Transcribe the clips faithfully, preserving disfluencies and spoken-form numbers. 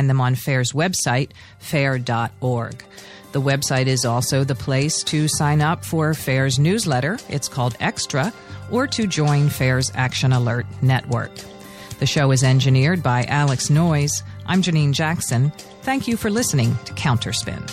find them on FAIR's website, fair dot org. The website is also the place to sign up for FAIR's newsletter. It's called Extra, or to join FAIR's Action Alert Network. The show is engineered by Alex Noyes. I'm Janine Jackson. Thank you for listening to Counterspin.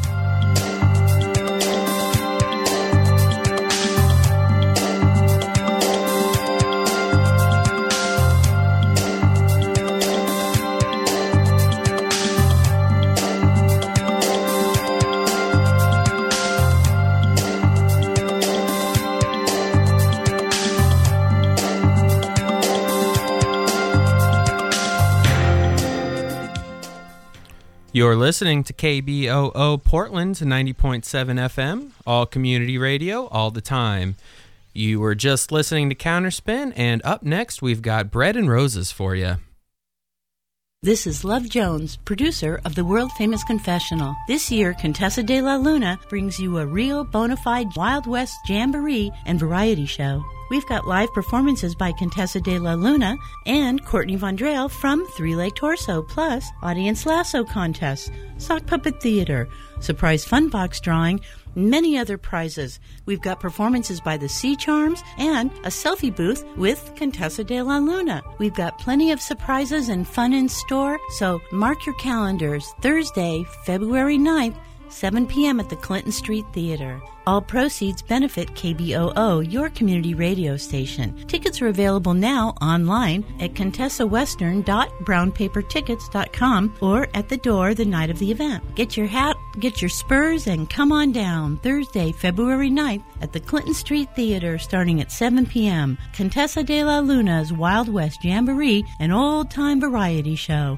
You're listening to K B O O Portland, ninety point seven F M, all community radio, all the time. You were just listening to Counterspin, and up next we've got Bread and Roses for you. This is Love Jones, producer of the world-famous Confessional. This year, Contessa de la Luna brings you a real, bona fide Wild West jamboree and variety show. We've got live performances by Contessa de la Luna and Courtney Vondrell from Three Leg Torso, plus audience lasso contests, sock puppet theater, surprise fun box drawing, many other prizes. We've got performances by the Sea Charms and a selfie booth with Contessa de la Luna. We've got plenty of surprises and fun in store, so mark your calendars. Thursday, February ninth, seven p.m. at the Clinton Street Theater. All proceeds benefit K B O O, your community radio station. Tickets are available now online at contessa western dot brown paper tickets dot com or at the door the night of the event. Get your hat, get your spurs, and come on down Thursday, February ninth at the Clinton Street Theater starting at seven p.m. Contessa de la Luna's Wild West Jamboree, an old-time variety show.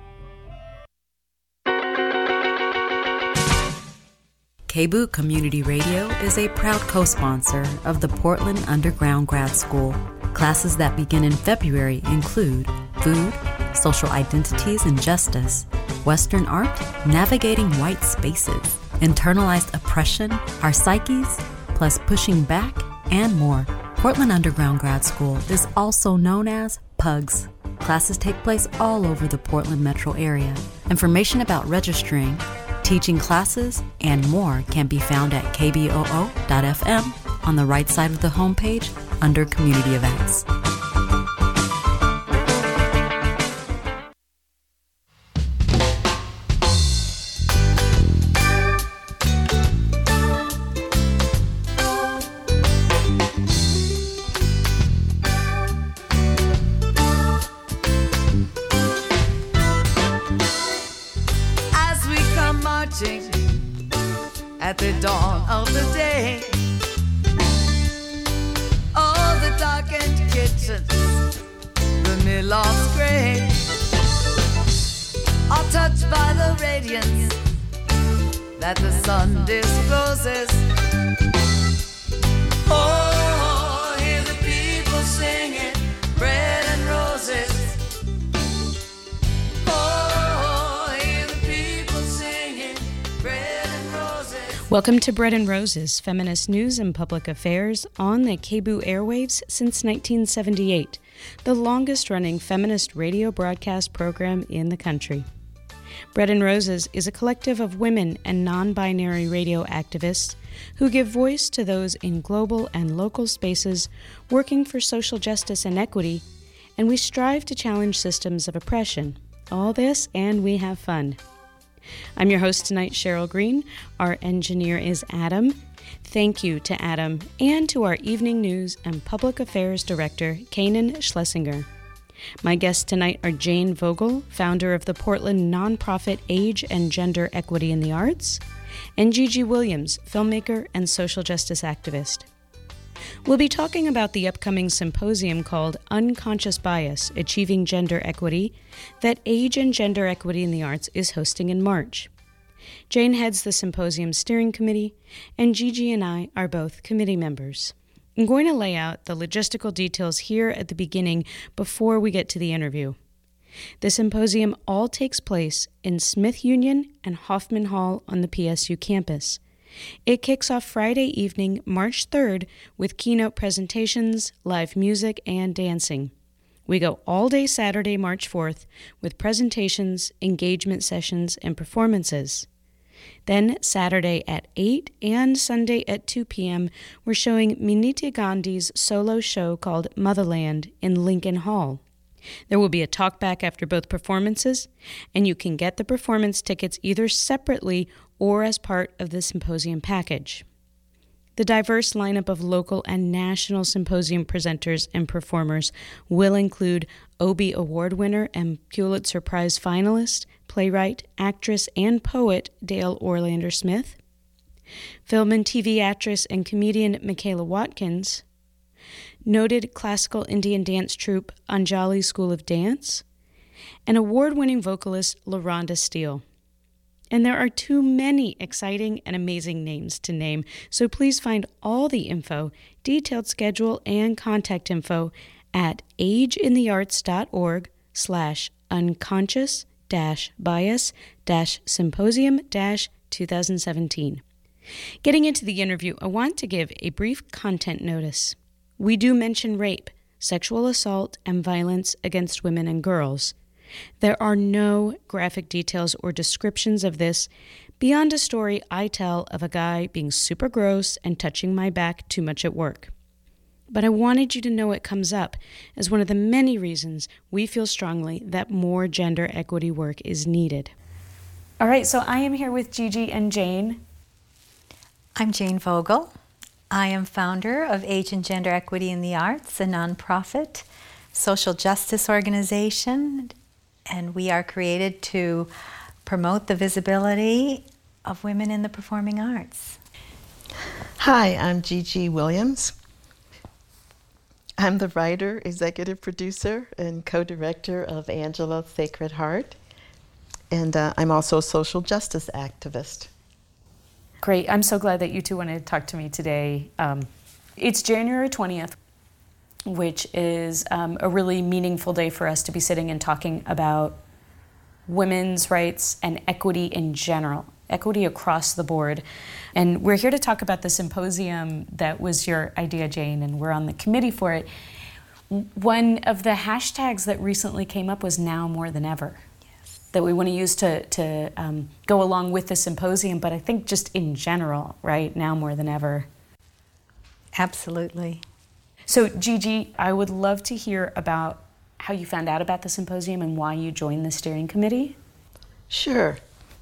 K B O O Community Radio is a proud co-sponsor of the Portland Underground Grad School. Classes that begin in February include Food, Social Identities and Justice, Western Art, Navigating White Spaces, Internalized Oppression, Our Psyches, plus Pushing Back, and more. Portland Underground Grad School is also known as PUGS. Classes take place all over the Portland metro area. Information about registering, teaching classes, and more can be found at k b o o dot f m on the right side of the homepage under Community Events. At the dawn of the day, all the darkened kitchens, the mill-off's gray, are touched by the radiance that the sun discloses. Oh, hear the people singing bread and roses. Welcome to Bread and Roses, feminist news and public affairs on the K B O O airwaves since nineteen seventy-eight, the longest-running feminist radio broadcast program in the country. Bread and Roses is a collective of women and non-binary radio activists who give voice to those in global and local spaces working for social justice and equity, and we strive to challenge systems of oppression. All this, and we have fun. I'm your host tonight, Cheryl Green. Our engineer is Adam. Thank you to Adam and to our evening news and public affairs director, Kanan Schlesinger. My guests tonight are Jane Vogel, founder of the Portland nonprofit Age and Gender Equity in the Arts, and Gigi Williams, filmmaker and social justice activist. We'll be talking about the upcoming symposium called Unconscious Bias, Achieving Gender Equity, that Age and Gender Equity in the Arts is hosting in March. Jane heads the symposium steering committee, and Gigi and I are both committee members. I'm going to lay out the logistical details here at the beginning before we get to the interview. The symposium all takes place in Smith Union and Hoffman Hall on the P S U campus. It kicks off Friday evening, March third, with keynote presentations, live music, and dancing. We go all day Saturday, March fourth, with presentations, engagement sessions, and performances. Then Saturday at eight and Sunday at two p.m., we're showing Minitya Gandhi's solo show called Motherland in Lincoln Hall. There will be a talkback after both performances, and you can get the performance tickets either separately or as part of the symposium package. The diverse lineup of local and national symposium presenters and performers will include Obie Award winner and Pulitzer Prize finalist, playwright, actress, and poet Dale Orlander Smith, film and T V actress and comedian Michaela Watkins, noted classical Indian dance troupe Anjali School of Dance, and award-winning vocalist LaRonda Steele. And there are too many exciting and amazing names to name, so please find all the info, detailed schedule, and contact info at ageinthearts.org slash unconscious dash bias dash symposium dash 2017. Getting into the interview, I want to give a brief content notice. We do mention rape, sexual assault, and violence against women and girls. There are no graphic details or descriptions of this beyond a story I tell of a guy being super gross and touching my back too much at work. But I wanted you to know it comes up as one of the many reasons we feel strongly that more gender equity work is needed. All right, so I am here with Gigi and Jane. I'm Jane Vogel. I am founder of Age and Gender Equity in the Arts, a nonprofit social justice organization, and we are created to promote the visibility of women in the performing arts. Hi, I'm Gigi Williams. I'm the writer, executive producer, and co-director of Angela Sacred Heart, and uh, I'm also a social justice activist. Great. I'm so glad that you two wanted to talk to me today. Um, it's January twentieth, which is um, a really meaningful day for us to be sitting and talking about women's rights and equity in general, equity across the board. And we're here to talk about the symposium that was your idea, Jane, and we're on the committee for it. One of the hashtags that recently came up was now more than ever. Yes. That we want to use to, to um, go along with the symposium, but I think just in general, right, now more than ever. Absolutely. So, Gigi, I would love to hear about how you found out about the symposium and why you joined the steering committee. Sure.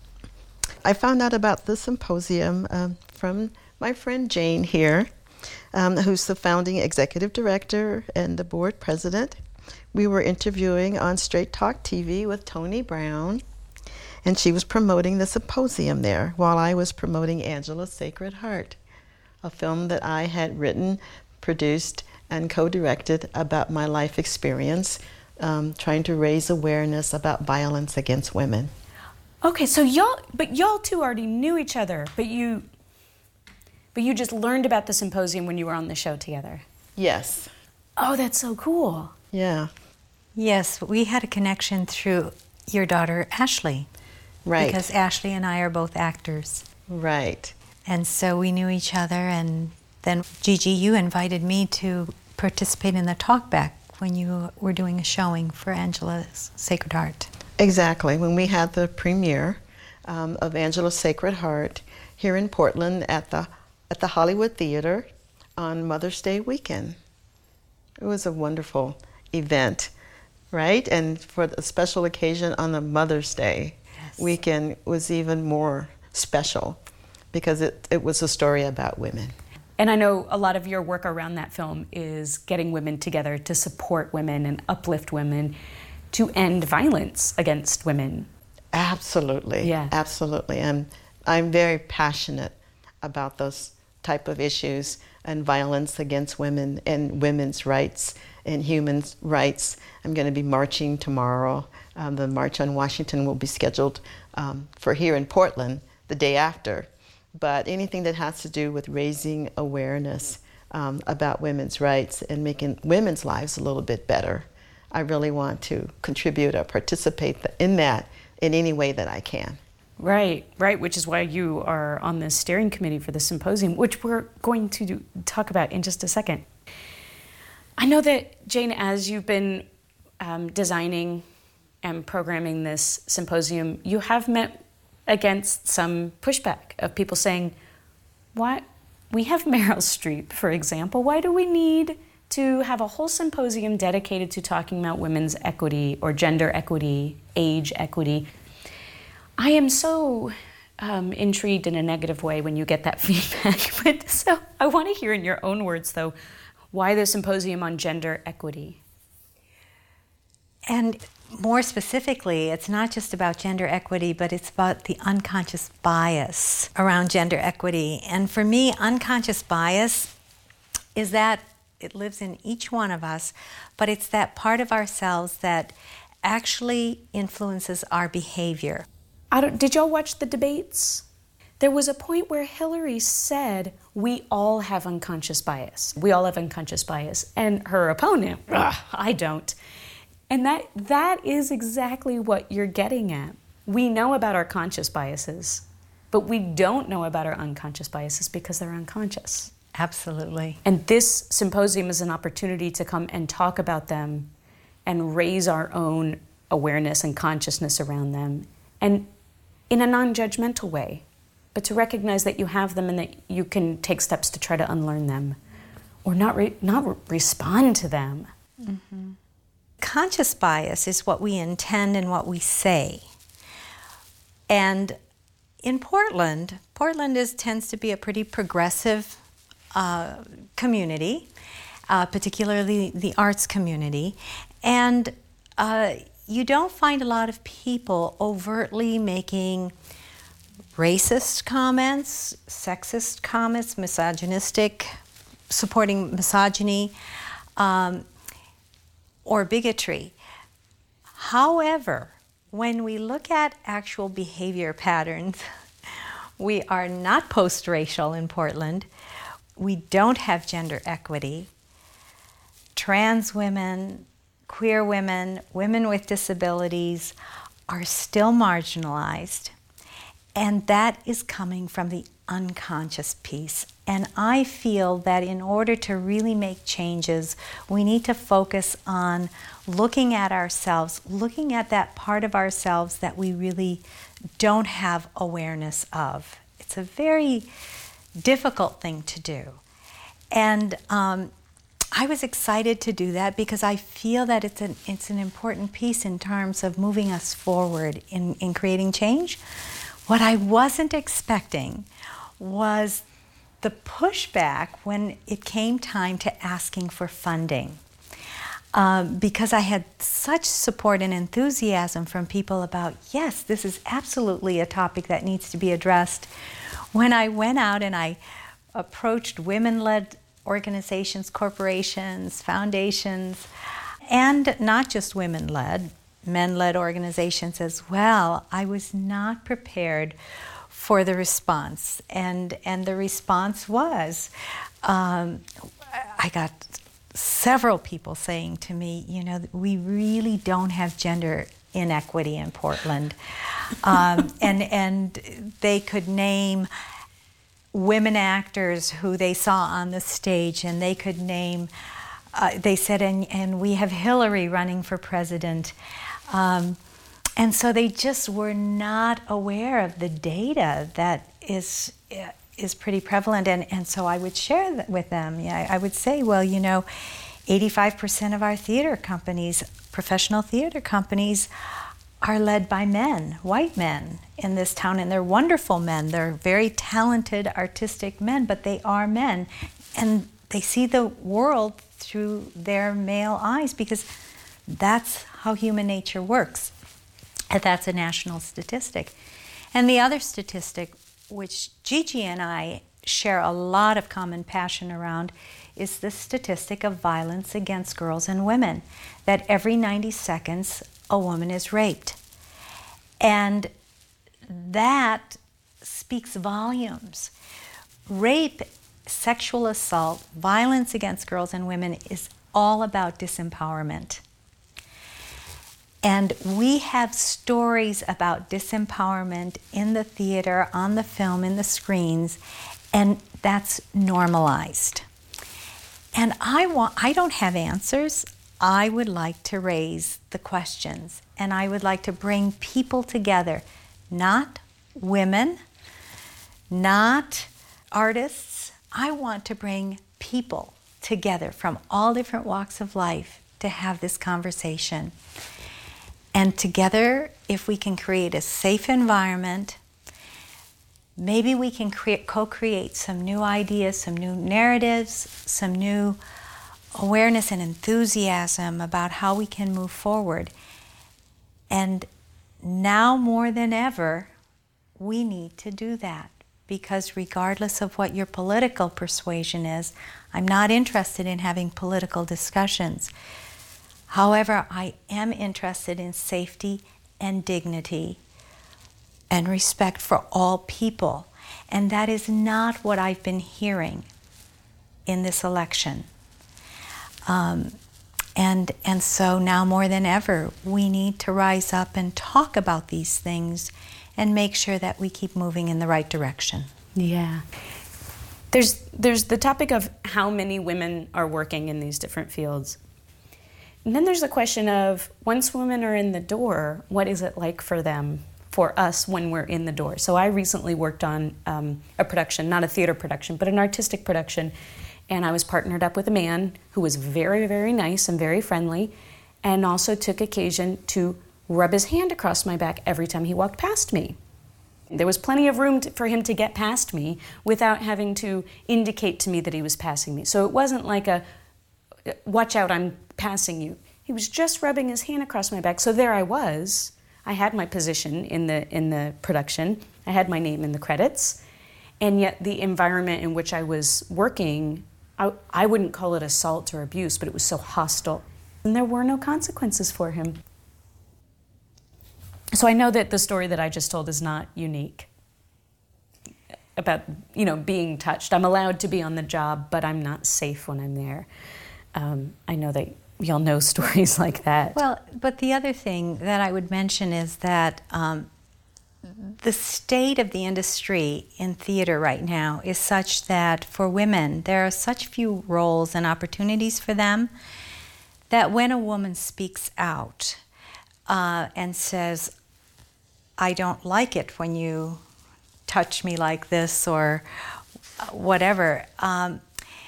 I found out about the symposium um, from my friend Jane here, um, who's the founding executive director and the board president. We were interviewing on Straight Talk T V with Tony Brown, and she was promoting the symposium there while I was promoting Angela's Sacred Heart, a film that I had written, produced, and co-directed about my life experience, um, trying to raise awareness about violence against women. Okay, so y'all, but y'all two already knew each other, but you, but you just learned about the symposium when you were on the show together. Yes. Oh, that's so cool. Yeah. Yes, we had a connection through your daughter, Ashley. Right. Because Ashley and I are both actors. Right. And so we knew each other, and then Gigi, you invited me to participate in the talkback when you were doing a showing for Angela's Sacred Heart. Exactly. When we had the premiere um, of Angela's Sacred Heart here in Portland at the at the Hollywood Theater on Mother's Day weekend. It was a wonderful event, right? And for the special occasion on the Mother's Day yes. weekend was even more special because it, it was a story about women. And I know a lot of your work around that film is getting women together to support women and uplift women to end violence against women. Absolutely. Yeah. Absolutely. I'm, I'm very passionate about those type of issues and violence against women and women's rights and human rights. I'm going to be marching tomorrow. Um, the March on Washington will be scheduled um, for here in Portland the day after. But anything that has to do with raising awareness um, about women's rights and making women's lives a little bit better, I really want to contribute or participate in that in any way that I can. Right, right, which is why you are on the steering committee for the symposium, which we're going to talk about in just a second. I know that, Jane, as you've been um, designing and programming this symposium, you have met against some pushback of people saying, "Why? We have Meryl Streep, for example. Why do we need to have a whole symposium dedicated to talking about women's equity or gender equity, age equity?" I am so um, intrigued in a negative way when you get that feedback. But so I want to hear in your own words, though, why the symposium on gender equity? And more specifically, it's not just about gender equity, but it's about the unconscious bias around gender equity. And for me, unconscious bias is that it lives in each one of us, but it's that part of ourselves that actually influences our behavior. I don't, did y'all watch the debates? There was a point where Hillary said, "We all have unconscious bias. We all have unconscious bias." And her opponent, "I don't." And that that is exactly what you're getting at. We know about our conscious biases, but we don't know about our unconscious biases because they're unconscious. Absolutely. And this symposium is an opportunity to come and talk about them and raise our own awareness and consciousness around them, and in a non-judgmental way, but to recognize that you have them and that you can take steps to try to unlearn them or not re- not re- respond to them. Mm-hmm. Conscious bias is what we intend and what we say. And in Portland, Portland is tends to be a pretty progressive uh, community, uh, particularly the arts community. And uh, you don't find a lot of people overtly making racist comments, sexist comments, misogynistic, supporting misogyny, um, or bigotry. However, when we look at actual behavior patterns, we are not post-racial in Portland. We don't have gender equity. Trans women, queer women, women with disabilities are still marginalized. And that is coming from the unconscious piece. And I feel that in order to really make changes, we need to focus on looking at ourselves, looking at that part of ourselves that we really don't have awareness of. It's a very difficult thing to do. And um, I was excited to do that because I feel that it's an, it's an important piece in terms of moving us forward in, in creating change. What I wasn't expecting was the pushback when it came time to asking for funding. Um, because I had such support and enthusiasm from people about, yes, this is absolutely a topic that needs to be addressed. When I went out and I approached women-led organizations, corporations, foundations, and not just women-led, men-led organizations as well, I was not prepared for the response. And, and the response was, um, I got several people saying to me, you know, we really don't have gender inequity in Portland. Um, and, and they could name women actors who they saw on the stage, and they could name, uh, they said, and, and we have Hillary running for president. Um, and so they just were not aware of the data that is is pretty prevalent. And, and so I would share that with them. Yeah, I would say, well, you know, eighty-five percent of our theater companies, professional theater companies, are led by men, white men in this town, and they're wonderful men. They're very talented, artistic men, but they are men. And they see the world through their male eyes because that's how human nature works. And that's a national statistic. And the other statistic, which Gigi and I share a lot of common passion around, is the statistic of violence against girls and women, that every ninety seconds a woman is raped. And that speaks volumes. Rape, sexual assault, violence against girls and women is all about disempowerment. And we have stories about disempowerment in the theater, on the film, in the screens, and that's normalized. And I want, I don't have answers. I would like to raise the questions, and I would like to bring people together, not women, not artists. I want to bring people together from all different walks of life to have this conversation. And together, if we can create a safe environment, maybe we can create, co-create some new ideas, some new narratives, some new awareness and enthusiasm about how we can move forward. And now more than ever, we need to do that. Because regardless of what your political persuasion is, I'm not interested in having political discussions. However, I am interested in safety and dignity and respect for all people. And that is not what I've been hearing in this election. Um, and, and so now more than ever, we need to rise up and talk about these things and make sure that we keep moving in the right direction. Yeah. There's there's the topic of how many women are working in these different fields. And then there's the question of, once women are in the door, what is it like for them, for us, when we're in the door? So I recently worked on um, a production, not a theater production, but an artistic production, and I was partnered up with a man who was very, very nice and very friendly, and also took occasion to rub his hand across my back every time he walked past me. There was plenty of room to, for him to get past me without having to indicate to me that he was passing me. So it wasn't like a, watch out, I'm passing you. He was just rubbing his hand across my back. So there I was. I had my position in the in the production. I had my name in the credits. And yet the environment in which I was working, I, I wouldn't call it assault or abuse, but it was so hostile. And there were no consequences for him. So I know that the story that I just told is not unique about, you know, being touched. I'm allowed to be on the job, but I'm not safe when I'm there. Um, I know that we all know stories like that. Well, but the other thing that I would mention is that um, the state of the industry in theater right now is such that for women, there are such few roles and opportunities for them that when a woman speaks out uh, and says, I don't like it when you touch me like this or whatever, um,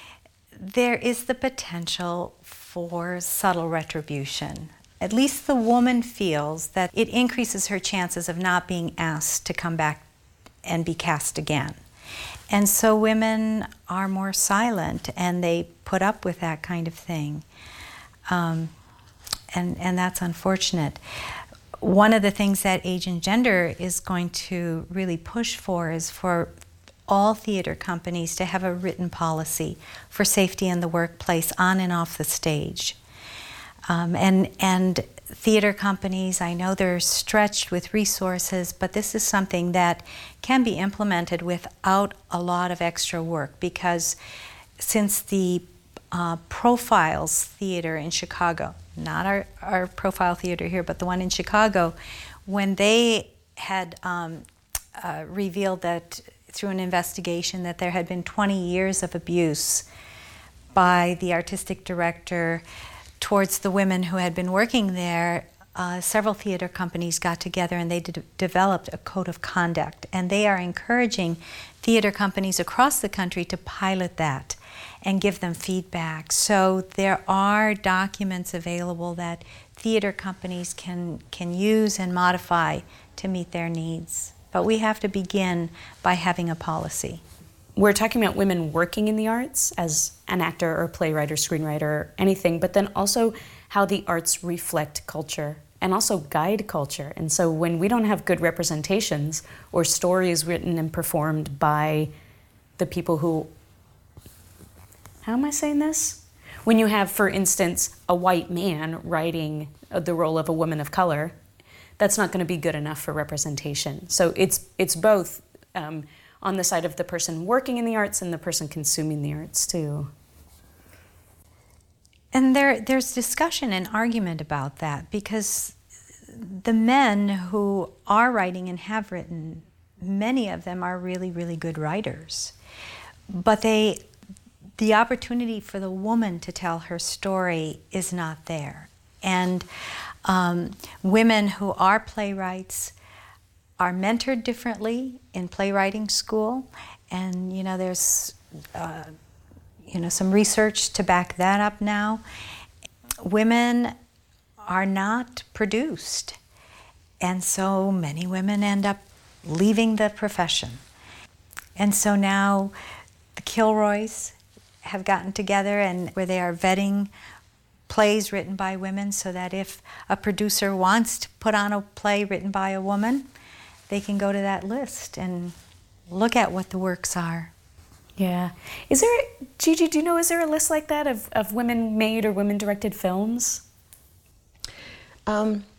there is the potential for subtle retribution. At least the woman feels that it increases her chances of not being asked to come back and be cast again. And so women are more silent and they put up with that kind of thing. Um, and, and that's unfortunate. One of the things that Age and Gender is going to really push for is for all theater companies to have a written policy for safety in the workplace on and off the stage. Um, and, and theater companies, I know they're stretched with resources, but this is something that can be implemented without a lot of extra work, because since the uh, Profiles Theater in Chicago, not our, our Profile Theater here, but the one in Chicago, when they had um, uh, revealed that through an investigation that there had been twenty years of abuse by the artistic director towards the women who had been working there, uh, several theater companies got together and they de- developed a code of conduct. And they are encouraging theater companies across the country to pilot that and give them feedback. So there are documents available that theater companies can, can use and modify to meet their needs. But we have to begin by having a policy. We're talking about women working in the arts as an actor or playwright or screenwriter or anything, but then also how the arts reflect culture and also guide culture. And so when we don't have good representations or stories written and performed by the people who, how am I saying this? When you have, for instance, a white man writing the role of a woman of color, that's not going to be good enough for representation. So it's it's both um, on the side of the person working in the arts and the person consuming the arts too. And there there's discussion and argument about that, because the men who are writing and have written, many of them are really, really good writers. But they the opportunity for the woman to tell her story is not there. And um, women who are playwrights are mentored differently in playwriting school. And, you know, there's, uh, you know, some research to back that up now. Women are not produced. And so many women end up leaving the profession. And so now the Kilroys have gotten together and where they are vetting plays written by women so that if a producer wants to put on a play written by a woman, they can go to that list and look at what the works are. Yeah. Is there, Gigi, do you know, is there a list like that of, of women-made or women-directed films? Um,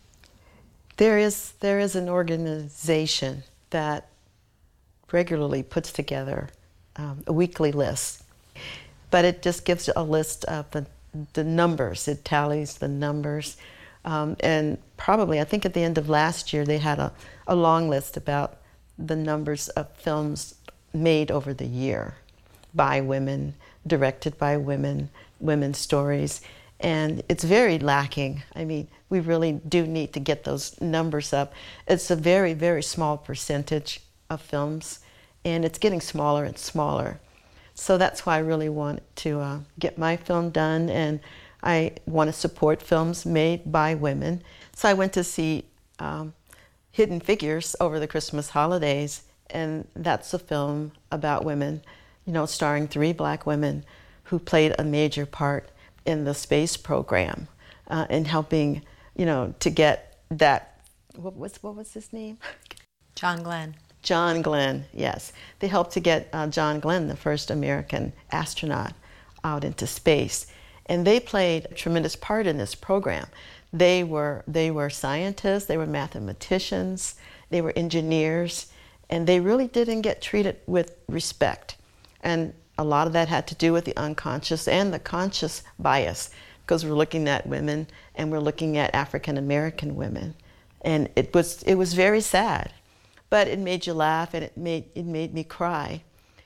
there is there is an organization that regularly puts together um, a weekly list, but it just gives a list of the the numbers. It tallies the numbers, um, and probably I think at the end of last year they had a, a long list about the numbers of films made over the year by women, directed by women, women's stories. And it's very lacking. I mean, we really do need to get those numbers up. It's a very, very small percentage of films, and it's getting smaller and smaller. So that's why I really want to uh, get my film done, and I want to support films made by women. So I went to see um, Hidden Figures over the Christmas holidays, and that's a film about women, you know, starring three black women who played a major part in the space program, uh, and helping, you know, to get that, what was, what was his name? John Glenn. John Glenn, yes. They helped to get uh, John Glenn, the first American astronaut, out into space. And they played a tremendous part in this program. They were, they were scientists, they were mathematicians, they were engineers, and they really didn't get treated with respect. And a lot of that had to do with the unconscious and the conscious bias, because we're looking at women and we're looking at African American women. And it was, it was very sad, but it made you laugh and it made, it made me cry.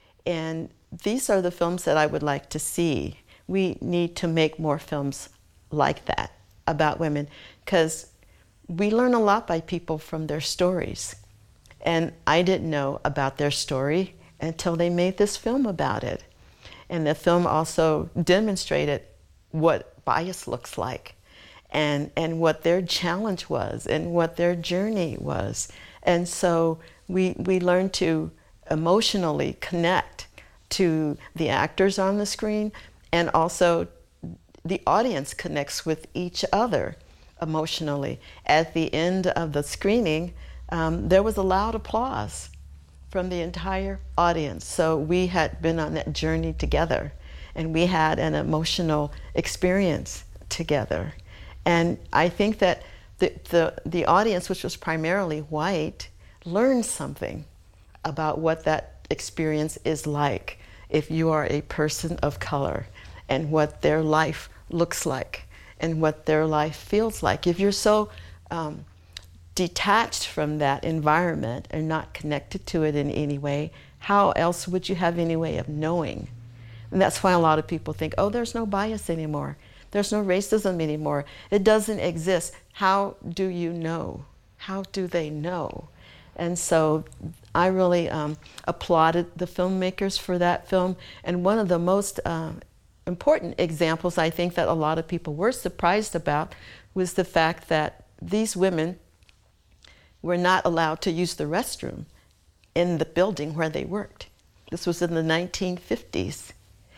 And these are the films that I would like to see. We need to make more films like that about women, because we learn a lot by people from their stories. And I didn't know about their story until they made this film about it. And the film also demonstrated what bias looks like, and, and what their challenge was, and what their journey was. And so we, we learned to emotionally connect to the actors on the screen, and also the audience connects with each other emotionally. At the end of the screening, um, there was a loud applause from the entire audience. So we had been on that journey together, and we had an emotional experience together. And I think that the, the, the audience, which was primarily white, learned something about what that experience is like if you are a person of color, and what their life looks like, and what their life feels like. If you're so um, detached from that environment and not connected to it in any way, how else would you have any way of knowing? And that's why a lot of people think, oh, there's no bias anymore. There's no racism anymore. It doesn't exist. How do you know? How do they know? And so I really um, applauded the filmmakers for that film. And one of the most uh, important examples, I think, that a lot of people were surprised about was the fact that these women were not allowed to use the restroom in the building where they worked. This was in the nineteen fifties.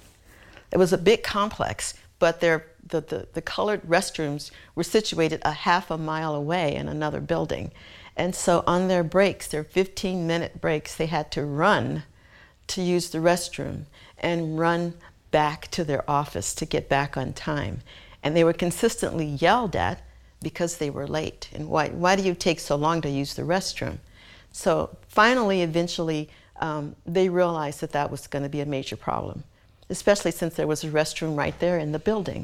It was a big complex, but their, the, the, the colored restrooms were situated a half a mile away in another building. And so on their breaks, their fifteen minute breaks, they had to run to use the restroom and run back to their office to get back on time. And they were consistently yelled at because they were late. And why, why do you take so long to use the restroom? So finally, eventually, um, they realized that that was going to be a major problem, especially since there was a restroom right there in the building.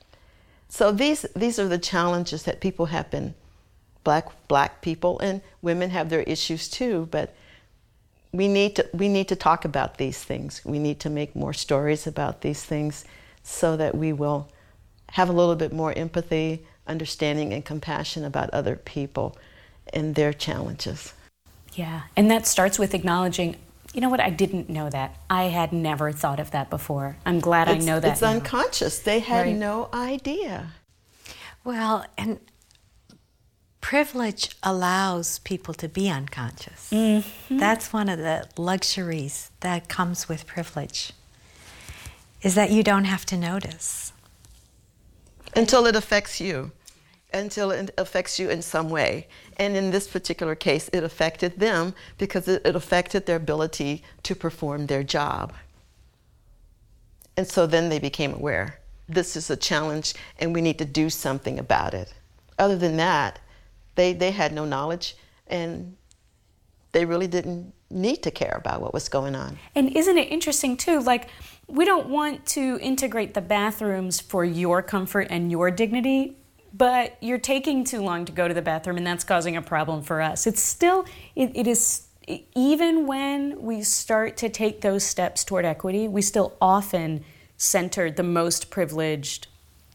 So these, these are the challenges that people have been, black, black people and women have their issues too, but we need to we need to talk about these things. We need to make more stories about these things so that we will have a little bit more empathy, understanding, and compassion about other people and their challenges. Yeah, and that starts with acknowledging, you know what, I didn't know that. I had never thought of that before. I'm glad it's, I know that It's now. unconscious. They had Right. no idea. Well, and privilege allows people to be unconscious. Mm-hmm. That's one of the luxuries that comes with privilege, is that you don't have to notice. Until it affects you. Until it affects you in some way. And in this particular case, it affected them because it, it affected their ability to perform their job. And so then they became aware. This is a challenge and we need to do something about it. Other than that, they, they had no knowledge and they really didn't need to care about what was going on. And isn't it interesting too, like, we don't want to integrate the bathrooms for your comfort and your dignity, but you're taking too long to go to the bathroom and that's causing a problem for us. It's still, it, it is, even when we start to take those steps toward equity, we still often center the most privileged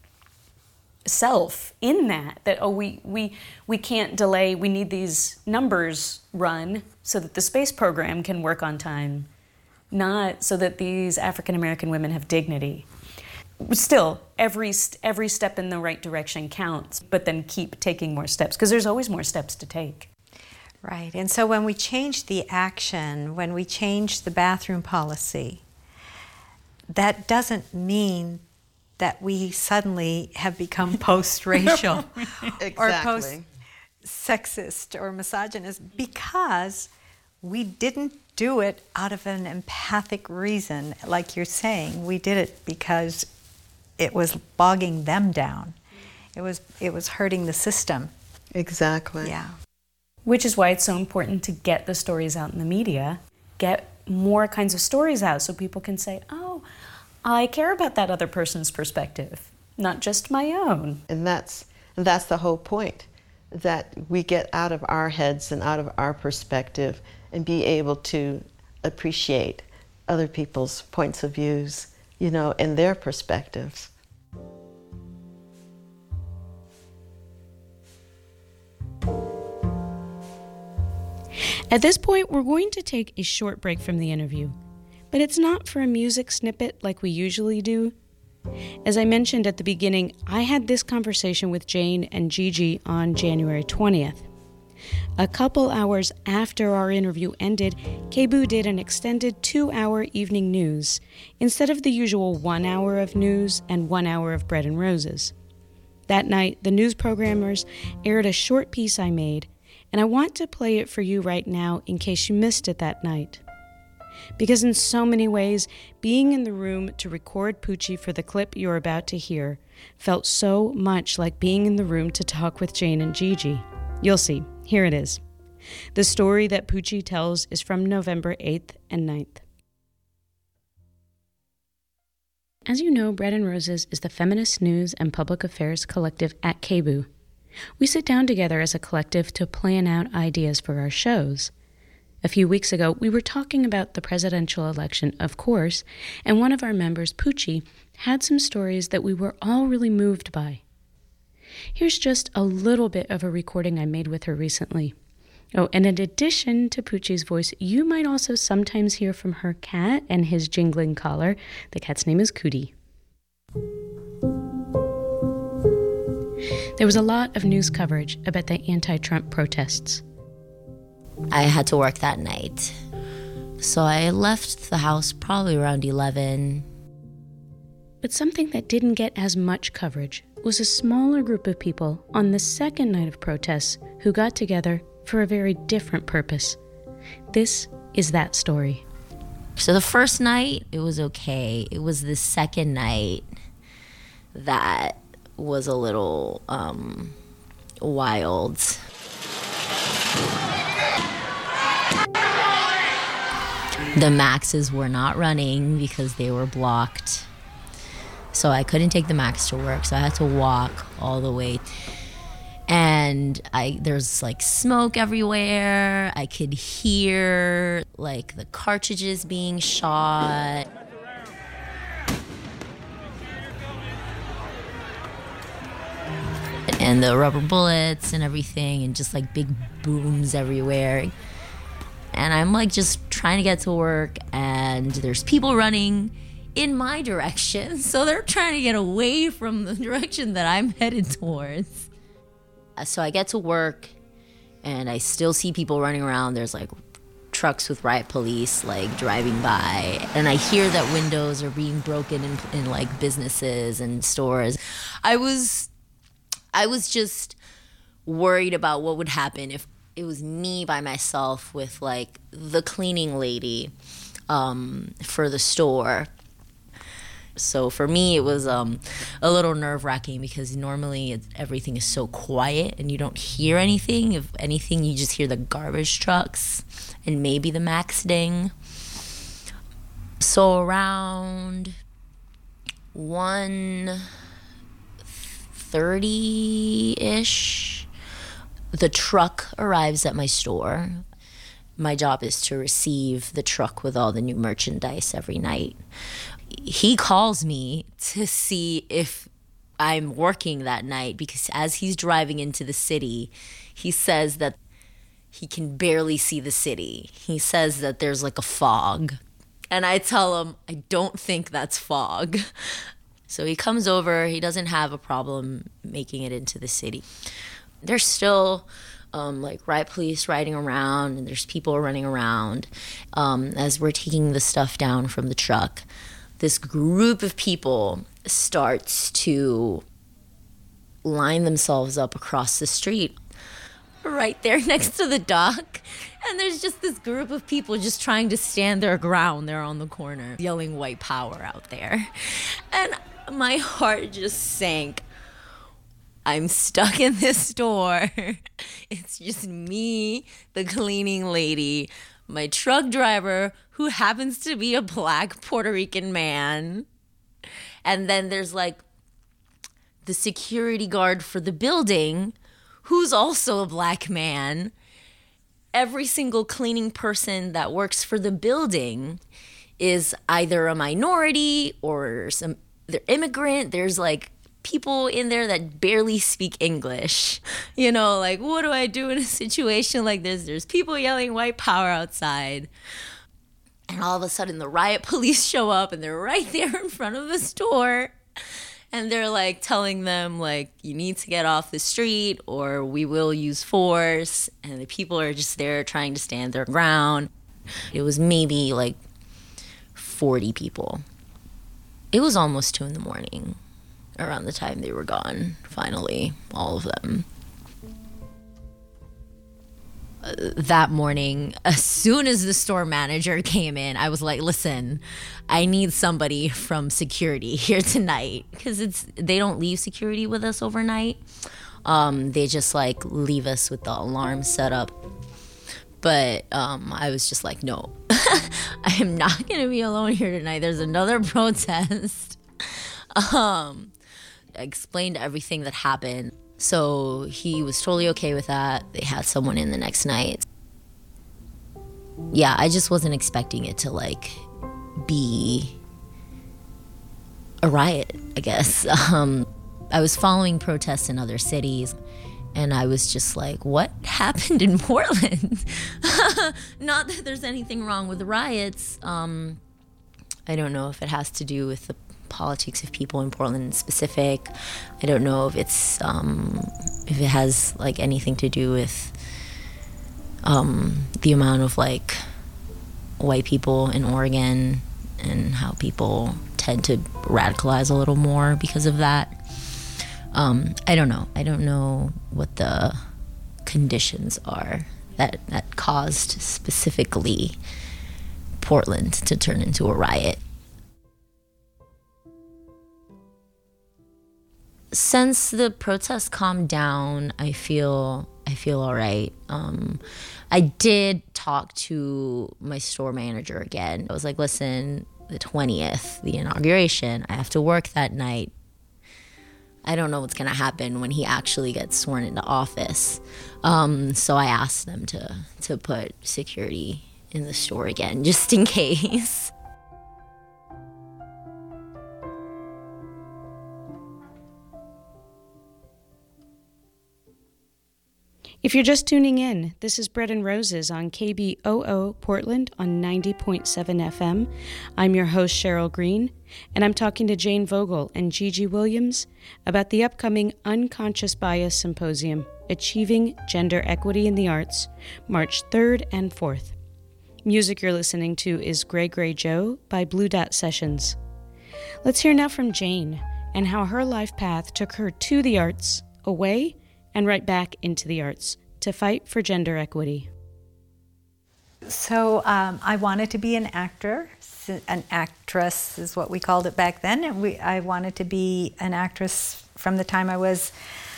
self in that, that, oh, we, we, we can't delay, we need these numbers run so that the space program can work on time, not so that these African American women have dignity. Still, every every step in the right direction counts, but then keep taking more steps, because there's always more steps to take. Right, and so when we change the action, when we change the bathroom policy, that doesn't mean that we suddenly have become post-racial Exactly. or post-sexist or misogynist, because we didn't do it out of an empathic reason, like you're saying. We did it because it was bogging them down. It was it was hurting the system. Exactly. Yeah. Which is why it's so important to get the stories out in the media, get more kinds of stories out so people can say, oh, I care about that other person's perspective, not just my own. And that's and that's the whole point, that we get out of our heads and out of our perspective and be able to appreciate other people's points of views, you know, and their perspectives. At this point, we're going to take a short break from the interview, but it's not for a music snippet like we usually do. As I mentioned at the beginning, I had this conversation with Jane and Gigi on January twentieth. A couple hours after our interview ended, K B O O did an extended two-hour evening news instead of the usual one hour of news and one hour of Bread and Roses. That night, the news programmers aired a short piece I made, and I want to play it for you right now in case you missed it that night. Because in so many ways, being in the room to record Poochie for the clip you're about to hear felt so much like being in the room to talk with Jane and Gigi. You'll see. Here it is. The story that Poochie tells is from November eighth and ninth. As you know, Bread and Roses is the feminist news and public affairs collective at K B O O. We sit down together as a collective to plan out ideas for our shows. A few weeks ago, we were talking about the presidential election, of course, and one of our members, Poochie, had some stories that we were all really moved by. Here's just a little bit of a recording I made with her recently. Oh, and in addition to Poochie's voice, you might also sometimes hear from her cat and his jingling collar. The cat's name is Cootie. There was a lot of news coverage about the anti-Trump protests. I had to work that night, so I left the house probably around eleven. But something that didn't get as much coverage was a smaller group of people on the second night of protests who got together for a very different purpose. This is that story. So the first night, it was okay. It was the second night that was a little um, wild. The Maxes were not running because they were blocked. So I couldn't take the Max to work, so I had to walk all the way. And and I there's like smoke everywhere. I could hear like the cartridges being shot. And the rubber bullets and everything, and just like big booms everywhere. And I'm like just trying to get to work, and there's people running in my direction. So they're trying to get away from the direction that I'm headed towards. So I get to work, and I still see people running around. There's like trucks with riot police like driving by, and I hear that windows are being broken in, in like businesses and stores. I was I was just worried about what would happen if it was me by myself with like the cleaning lady um, for the store. So for me, it was um, a little nerve-wracking because normally it's, everything is so quiet and you don't hear anything. If anything, you just hear the garbage trucks and maybe the max ding. So around one thirty-ish, the truck arrives at my store. My job is to receive the truck with all the new merchandise every night. He calls me to see if I'm working that night because as he's driving into the city, he says that he can barely see the city. He says that there's like a fog. And I tell him, I don't think that's fog. So he comes over. He doesn't have a problem making it into the city. There's still um, like riot police riding around, and there's people running around. Um, as we're taking the stuff down from the truck, this group of people starts to line themselves up across the street right there next to the dock. And there's just this group of people just trying to stand their ground there on the corner, yelling white power out there. And my heart just sank. I'm stuck in this store. It's just me, the cleaning lady, my truck driver, who happens to be a black Puerto Rican man. And then there's like the security guard for the building, who's also a black man. Every single cleaning person that works for the building is either a minority or some they're immigrant. There's like people in there that barely speak English. You know, like, what do I do in a situation like this? There's people yelling white power outside. And all of a sudden the riot police show up and they're right there in front of the store. And they're like telling them like, you need to get off the street or we will use force. And the people are just there trying to stand their ground. It was maybe like forty people. It was almost two in the morning around the time they were gone, finally, all of them. Uh, that morning, as soon as the store manager came in, I was like, listen, I need somebody from security here tonight. Because it's they don't leave security with us overnight. Um, they just like leave us with the alarm set up. But um, I was just like, no, I am not going to be alone here tonight. There's another protest. um, I explained everything that happened. So he was totally okay with that. They had someone in the next night. Yeah, I just wasn't expecting it to like be a riot, I guess. Um, I was following protests in other cities. And I was just like, what happened in Portland? Not that there's anything wrong with the riots. Um, I don't know if it has to do with the politics of people in Portland in specific. I don't know if it's um, if it has like anything to do with um, the amount of like white people in Oregon and how people tend to radicalize a little more because of that. Um, I don't know. I don't know what the conditions are that, that caused specifically Portland to turn into a riot. Since the protests calmed down, I feel I feel all right. Um, I did talk to my store manager again. I was like, listen, the twentieth, the inauguration, I have to work that night. I don't know what's going to happen when he actually gets sworn into office. Um, so I asked them to, to put security in the store again, just in case. If you're just tuning in, this is Bread and Roses on K B O O Portland on ninety point seven F M. I'm your host, Cheryl Green, and I'm talking to Jane Vogel and Gigi Williams about the upcoming Unconscious Bias Symposium, Achieving Gender Equity in the Arts, March third and fourth. Music you're listening to is Gray Gray Joe by Blue Dot Sessions. Let's hear now from Jane and how her life path took her to the arts, away, and right back into the arts to fight for gender equity. So um, I wanted to be an actor. An actress is what we called it back then. And we, I wanted to be an actress from the time I was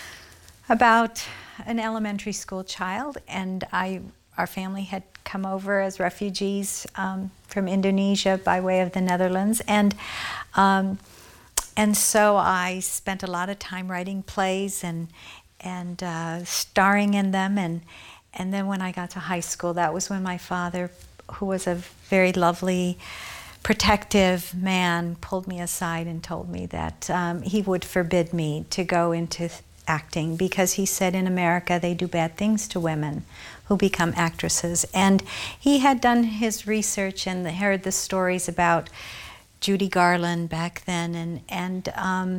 about an elementary school child. And I, our family had come over as refugees um, from Indonesia by way of the Netherlands. And um, and so I spent a lot of time writing plays and and uh, starring in them. And and then when I got to high school, that was when my father, who was a very lovely, protective man, pulled me aside and told me that um, he would forbid me to go into acting because he said in America they do bad things to women who become actresses. And he had done his research and heard the stories about Judy Garland back then, and, and um,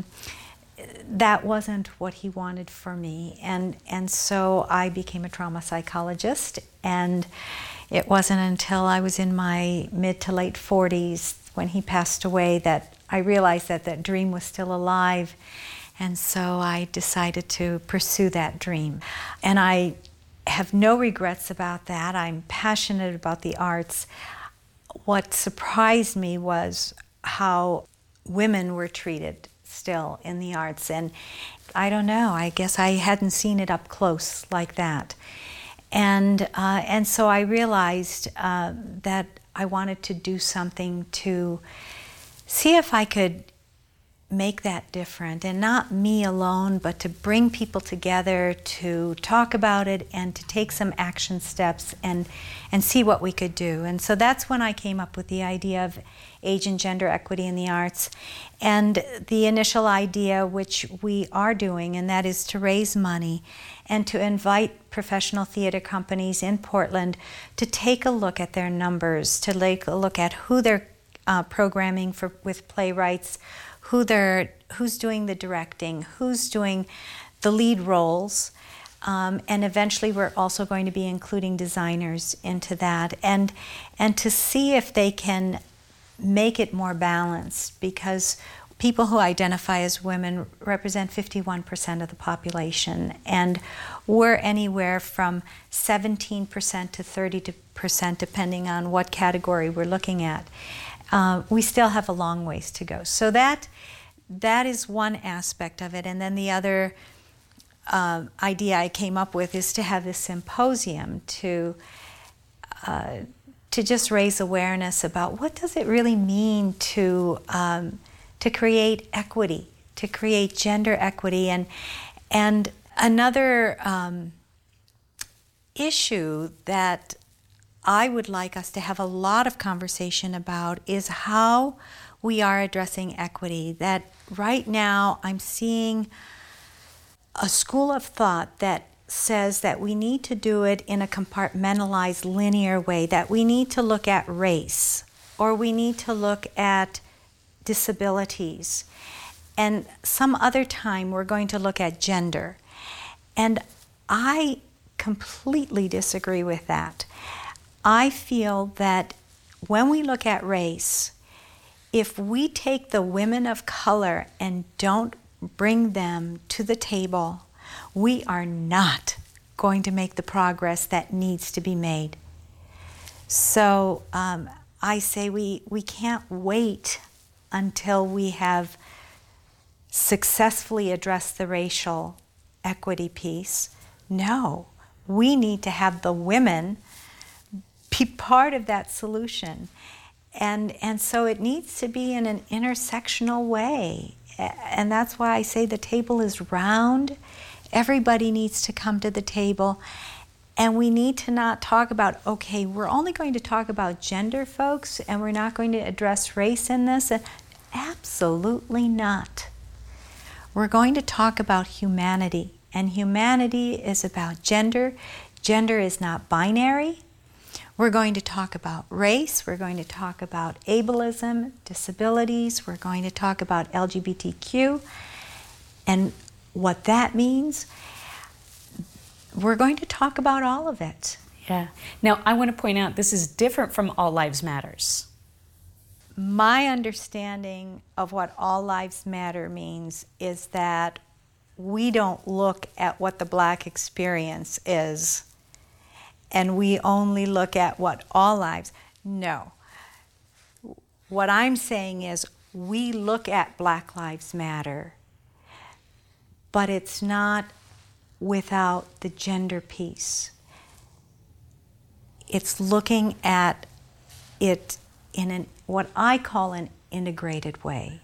that wasn't what he wanted for me. And and so I became a trauma psychologist, and it wasn't until I was in my mid to late forties when he passed away that I realized that that dream was still alive. And so I decided to pursue that dream. And I have no regrets about that. I'm passionate about the arts. What surprised me was how women were treated still in the arts, and I don't know, I guess I hadn't seen it up close like that. And uh, and so I realized uh, that I wanted to do something to see if I could make that different, and not me alone, but to bring people together to talk about it and to take some action steps and and see what we could do. And so that's when I came up with the idea of age and gender equity in the arts, and the initial idea, which we are doing, and that is to raise money and to invite professional theater companies in Portland to take a look at their numbers, to take a look at who they're uh, programming for with playwrights, who they're, who's doing the directing, who's doing the lead roles, um, and eventually we're also going to be including designers into that, and and to see if they can make it more balanced, because people who identify as women represent fifty-one percent of the population, and we're anywhere from seventeen percent to thirty percent depending on what category we're looking at. Uh, we still have a long ways to go. So that that is one aspect of it. And then the other uh, idea I came up with is to have this symposium to uh, to just raise awareness about what does it really mean to um, to create equity, to create gender equity. And and another um, issue that I would like us to have a lot of conversation about is how we are addressing equity. That right now I'm seeing a school of thought that says that we need to do it in a compartmentalized, linear way, that we need to look at race, or we need to look at disabilities, and some other time we're going to look at gender. And I completely disagree with that. I feel that when we look at race, if we take the women of color and don't bring them to the table, we are not going to make the progress that needs to be made. So um, I say we, we can't wait until we have successfully addressed the racial equity piece. No, we need to have the women be part of that solution. And and so it needs to be in an intersectional way. And that's why I say the table is round. Everybody needs to come to the table. And we need to not talk about, okay, we're only going to talk about gender, folks, and we're not going to address race in this. Absolutely not. We're going to talk about humanity. And humanity is about gender. Gender is not binary. We're going to talk about race. We're going to talk about ableism, disabilities. We're going to talk about L G B T Q and what that means. We're going to talk about all of it. Yeah. Now, I want to point out this is different from All Lives Matters. My understanding of what All Lives Matter means is that we don't look at what the Black experience is and we only look at what all lives. No. What I'm saying is we look at Black Lives Matter, but it's not without the gender piece. It's looking at it in an, what I call an integrated way.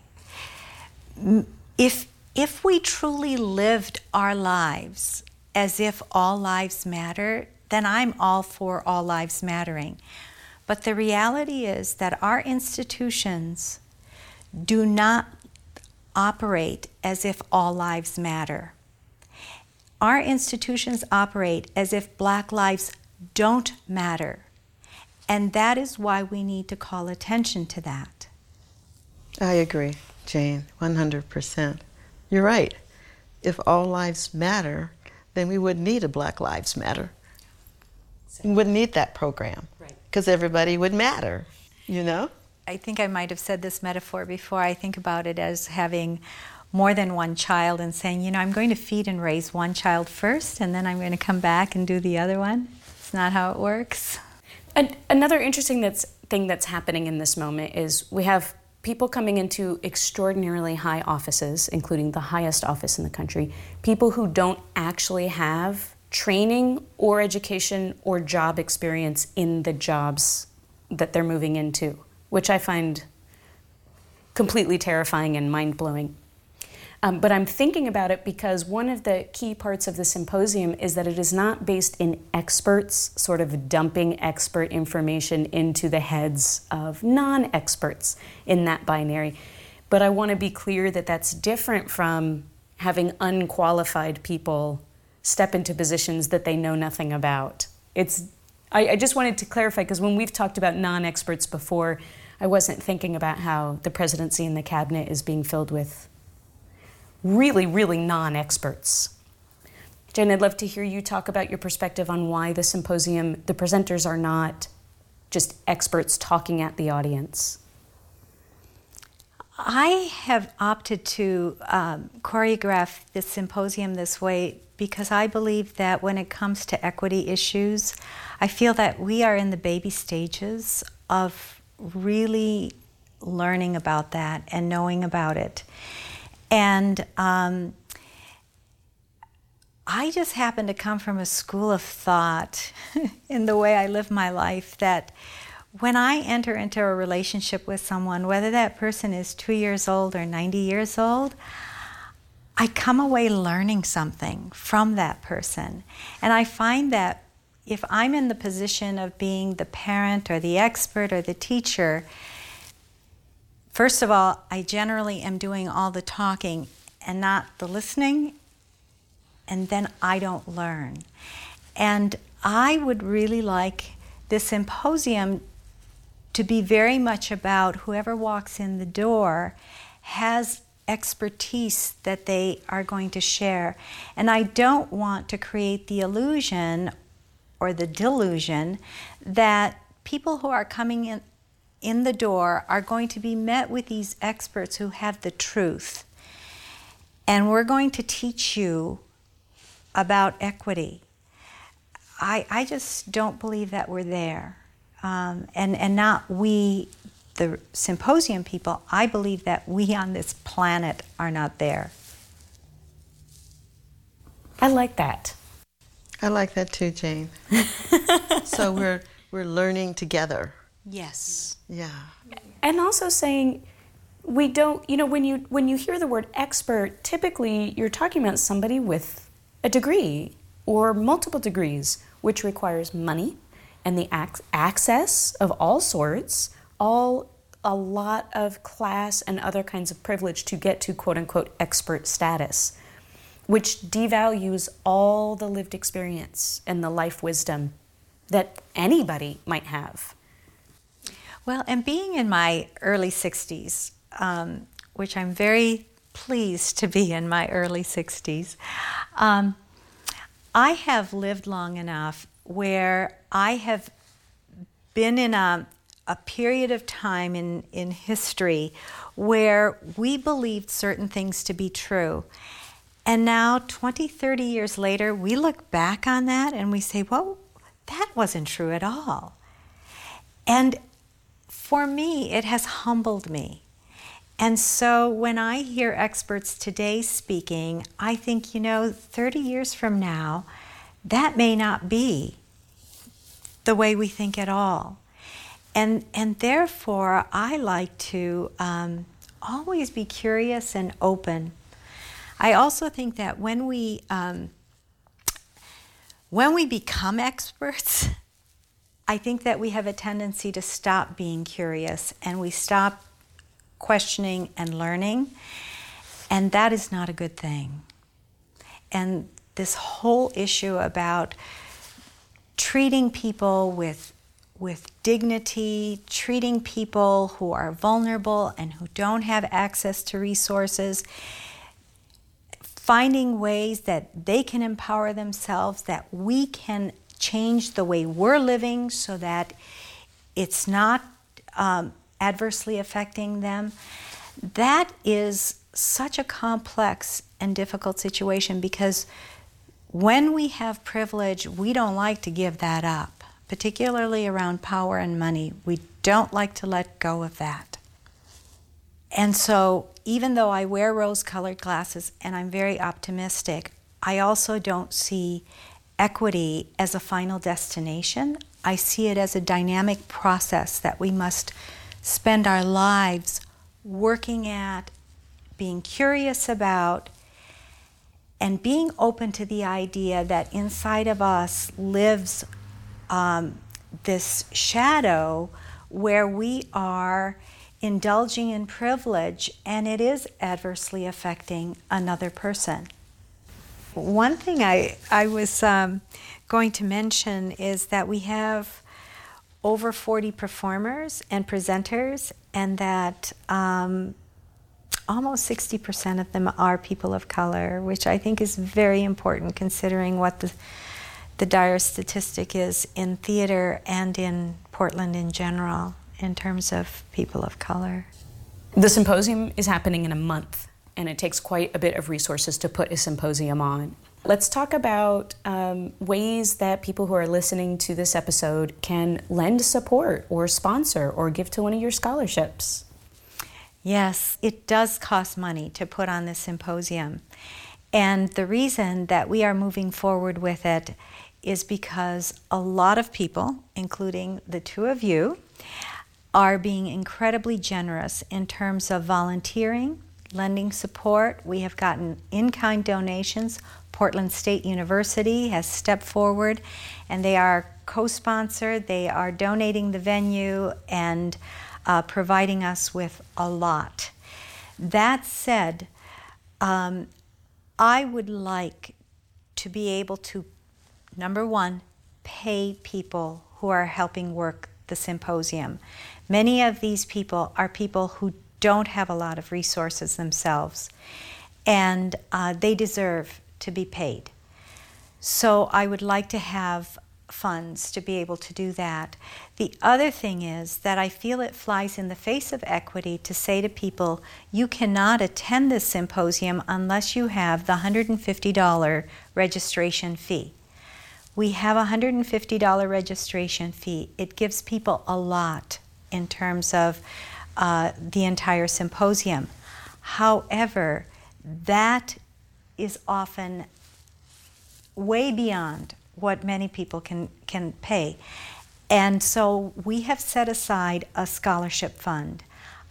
If, if we truly lived our lives as if all lives matter, then I'm all for all lives mattering. But the reality is that our institutions do not operate as if all lives matter. Our institutions operate as if Black lives don't matter. And that is why we need to call attention to that. I agree, Jane, one hundred percent. You're right. If all lives matter, then we wouldn't need a Black Lives Matter. We wouldn't need that program. Right. Because everybody would matter, you know? I think I might have said this metaphor before. I think about it as having more than one child and saying, you know, I'm going to feed and raise one child first, and then I'm going to come back and do the other one. It's not how it works. And another interesting that's, thing that's happening in this moment is we have people coming into extraordinarily high offices, including the highest office in the country, people who don't actually have training or education or job experience in the jobs that they're moving into, which I find completely terrifying and mind-blowing. Um, but I'm thinking about it because one of the key parts of the symposium is that it is not based in experts sort of dumping expert information into the heads of non-experts in that binary. But I want to be clear that that's different from having unqualified people step into positions that they know nothing about. It's, I, I just wanted to clarify, because when we've talked about non-experts before, I wasn't thinking about how the presidency and the cabinet is being filled with really, really non-experts. Jane, I'd love to hear you talk about your perspective on why the symposium, the presenters are not just experts talking at the audience. I have opted to um, choreograph this symposium this way because I believe that when it comes to equity issues, I feel that we are in the baby stages of really learning about that and knowing about it. And um, I just happen to come from a school of thought in the way I live my life that when I enter into a relationship with someone, whether that person is two years old or ninety years old, I come away learning something from that person. And I find that if I'm in the position of being the parent or the expert or the teacher, first of all, I generally am doing all the talking and not the listening, and then I don't learn. And I would really like this symposium to be very much about whoever walks in the door has expertise that they are going to share. And I don't want to create the illusion or the delusion that people who are coming in in the door are going to be met with these experts who have the truth. And we're going to teach you about equity. I, I just don't believe that we're there. Um, and, and not we, the symposium people, I believe that we on this planet are not there. I like that. I like that too, Jane. So we're we're learning together. Yes. Yeah. And also saying we don't, you know, when you when you hear the word expert, typically you're talking about somebody with a degree or multiple degrees, which requires money and the ac- access of all sorts, all a lot of class and other kinds of privilege to get to quote-unquote expert status, which devalues all the lived experience and the life wisdom that anybody might have. Well, and being in my early sixties, um, which I'm very pleased to be in my early sixties, um, I have lived long enough where I have been in a, a period of time in, in history where we believed certain things to be true. And now, twenty, thirty years later, we look back on that and we say, well, that wasn't true at all. And for me, it has humbled me. And so when I hear experts today speaking, I think, you know, thirty years from now, that may not be the way we think at all. And, and therefore, I like to um, always be curious and open. I also think that when we um, when we become experts, I think that we have a tendency to stop being curious and we stop questioning and learning, and that is not a good thing. And this whole issue about treating people with with dignity, treating people who are vulnerable and who don't have access to resources, finding ways that they can empower themselves, that we can change the way we're living so that it's not um, adversely affecting them. That is such a complex and difficult situation because when we have privilege, we don't like to give that up, particularly around power and money. We don't like to let go of that. And so even though I wear rose-colored glasses and I'm very optimistic, I also don't see equity as a final destination. I see it as a dynamic process that we must spend our lives working at, being curious about, and being open to the idea that inside of us lives um, this shadow where we are indulging in privilege and it is adversely affecting another person. One thing I, I was um, going to mention is that we have over forty performers and presenters, and that um, almost sixty percent of them are people of color, which I think is very important considering what the, the dire statistic is in theater and in Portland in general in terms of people of color. The symposium is happening in a month, and it takes quite a bit of resources to put a symposium on. Let's talk about um, ways that people who are listening to this episode can lend support or sponsor or give to one of your scholarships. Yes, it does cost money to put on this symposium. And the reason that we are moving forward with it is because a lot of people, including the two of you, are being incredibly generous in terms of volunteering, lending support. We have gotten in-kind donations. Portland State University has stepped forward and they are co-sponsored. They are donating the venue and uh, providing us with a lot. That said, um, I would like to be able to, number one, pay people who are helping work the symposium. Many of these people are people who don't have a lot of resources themselves, and uh, they deserve to be paid. So I would like to have funds to be able to do that. The other thing is that I feel it flies in the face of equity to say to people, you cannot attend this symposium unless you have the one hundred fifty dollars registration fee. We have a one hundred fifty dollars registration fee. It gives people a lot in terms of uh, the entire symposium. However, that is often way beyond what many people can, can pay. And so we have set aside a scholarship fund.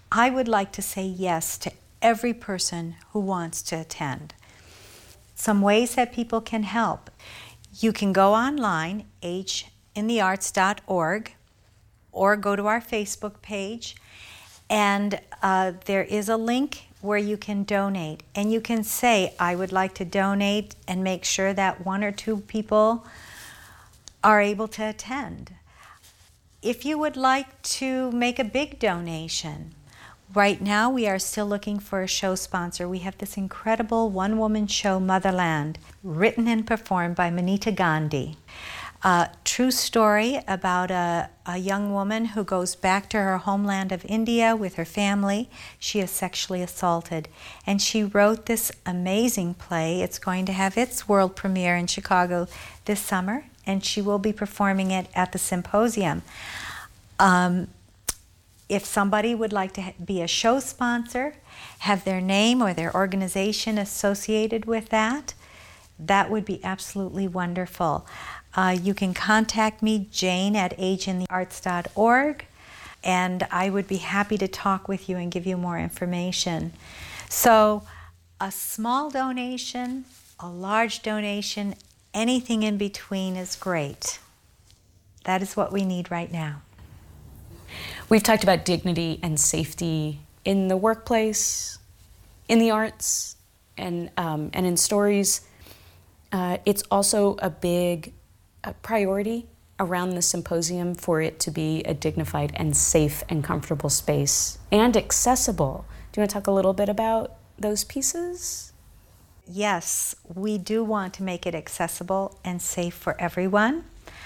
I would like to say yes to every person who wants to attend. Some ways that people can help. You can go online, age in the arts dot org, or go to our Facebook page, and uh, there is a link where you can donate. And you can say, I would like to donate, and make sure that one or two people are able to attend. If you would like to make a big donation, right now we are still looking for a show sponsor. We have this incredible one-woman show, Motherland, written and performed by Manita Gandhi. A true story about a, a young woman who goes back to her homeland of India with her family. She is sexually assaulted, and she wrote this amazing play. It's going to have its world premiere in Chicago this summer, and she will be performing it at the symposium. Um, if somebody would like to be a show sponsor, have their name or their organization associated with that, that would be absolutely wonderful. Uh, you can contact me, Jane, at age in the arts dot org, and I would be happy to talk with you and give you more information. So a small donation, a large donation, anything in between is great. That is what we need right now. We've talked about dignity and safety in the workplace, in the arts, and, um, and in stories. Uh, it's also a big a priority around the symposium for it to be a dignified and safe and comfortable space and accessible. Do you want to talk a little bit about those pieces? Yes, we do want to make it accessible and safe for everyone.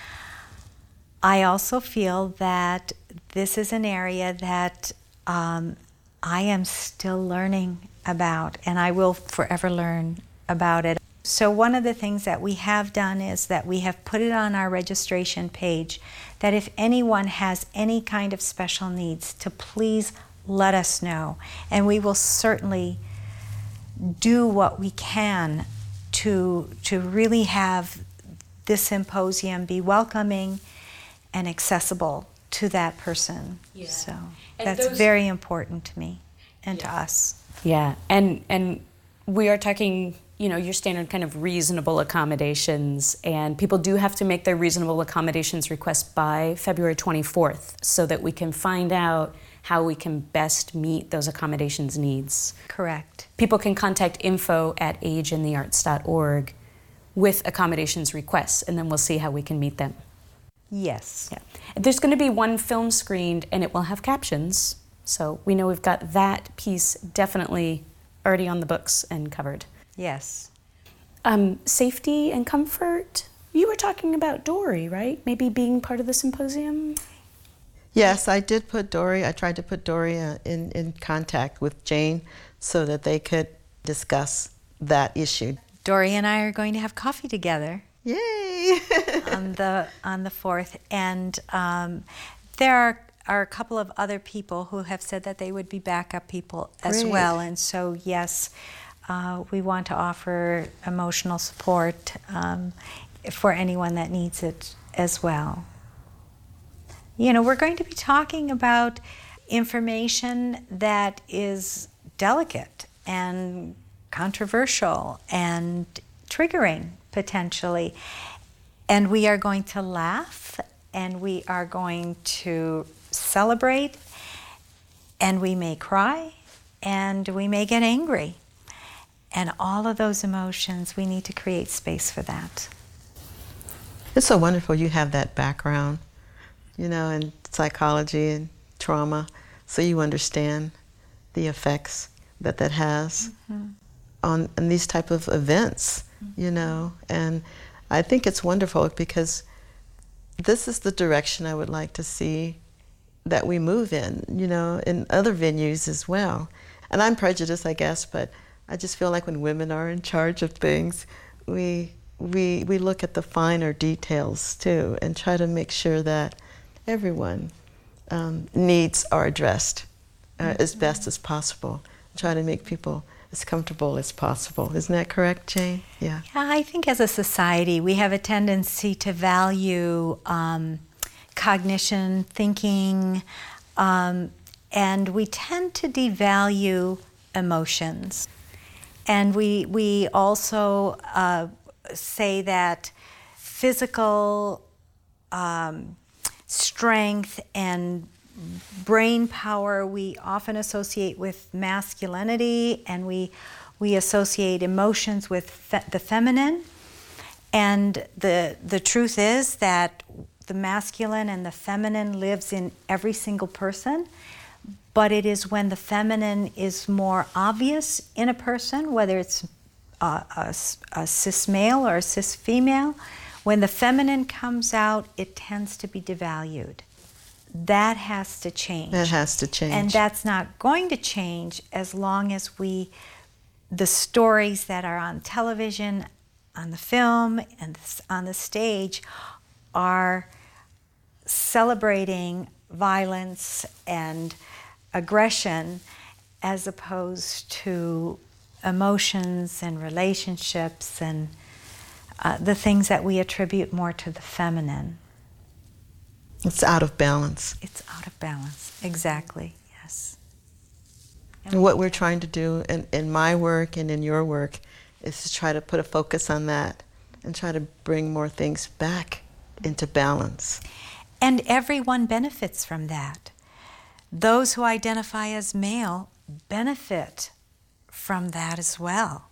I also feel that this is an area that um, I am still learning about, and I will forever learn about it. So one of the things that we have done is that we have put it on our registration page that if anyone has any kind of special needs, to please let us know. And we will certainly do what we can to, to really have this symposium be welcoming and accessible to that person. Yeah. So and that's those... very important to me and yeah. to us. Yeah, and and we are talking, you know, your standard kind of reasonable accommodations, and people do have to make their reasonable accommodations request by February twenty-fourth so that we can find out how we can best meet those accommodations needs. Correct. People can contact info at age in the arts dot org with accommodations requests, and then we'll see how we can meet them. Yes. Yeah. There's going to be one film screened, and it will have captions, so we know we've got that piece definitely already on the books and covered. Yes. Um, safety and comfort. You were talking about Dory, right? Maybe being part of the symposium? Yes, I did put Dory, I tried to put Dory uh, in, in contact with Jane so that they could discuss that issue. Dory and I are going to have coffee together. Yay! on the on the fourth. And um, there are, are a couple of other people who have said that they would be backup people as Great. well. And so, yes, uh, we want to offer emotional support um, for anyone that needs it as well. You know, we're going to be talking about information that is delicate and controversial and triggering, potentially. And we are going to laugh, and we are going to celebrate, and we may cry, and we may get angry. And all of those emotions, we need to create space for that. It's so wonderful you have that background, you know, in psychology and trauma, so you understand the effects that that has mm-hmm. on, on these type of events, mm-hmm. you know. And I think it's wonderful because this is the direction I would like to see that we move in, you know, in other venues as well. And I'm prejudiced, I guess, but I just feel like when women are in charge of things, we we we look at the finer details too and try to make sure that everyone um, needs are addressed uh, mm-hmm. as best as possible. Try to make people as comfortable as possible. Isn't that correct, Jane? Yeah. Yeah, I think as a society we have a tendency to value um, cognition, thinking, um, And we tend to devalue emotions. And we, we also uh, say that physical um, strength and brain power we often associate with masculinity, and we, we associate emotions with fe- the feminine. And the, the truth is that the masculine and the feminine lives in every single person. But it is when the feminine is more obvious in a person, whether it's a, a, a cis male or a cis female, when the feminine comes out, it tends to be devalued. That has to change. That has to change. And that's not going to change as long as we, the stories that are on television, on the film, and on the stage are celebrating violence and aggression as opposed to emotions and relationships and uh, the things that we attribute more to the feminine. It's out of balance. It's out of balance, exactly, yes. And what we're trying to do in, in my work and in your work is to try to put a focus on that and try to bring more things back into balance. And everyone benefits from that. Those who identify as male benefit from that as well.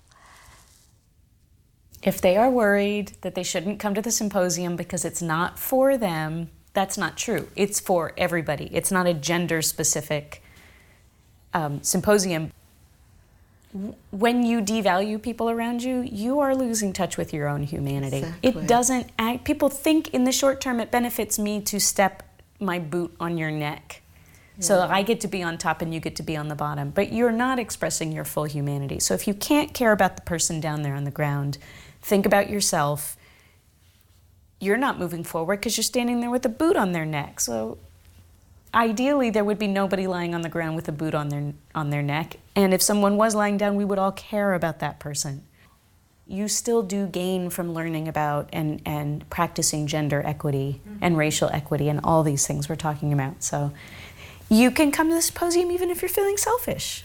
If they are worried that they shouldn't come to the symposium because it's not for them, that's not true. It's for everybody. It's not a gender-specific um, symposium. When you devalue people around you, you are losing touch with your own humanity. Exactly. It doesn't act, people think in the short term it benefits me to step my boot on your neck. Yeah. So I get to be on top and you get to be on the bottom. But you're not expressing your full humanity. So if you can't care about the person down there on the ground, think about yourself. You're not moving forward because you're standing there with a boot on their neck. So ideally, there would be nobody lying on the ground with a boot on their on their neck. And if someone was lying down, we would all care about that person. You still do gain from learning about and, and practicing gender equity mm-hmm. and racial equity and all these things we're talking about. So you can come to the symposium even if you're feeling selfish.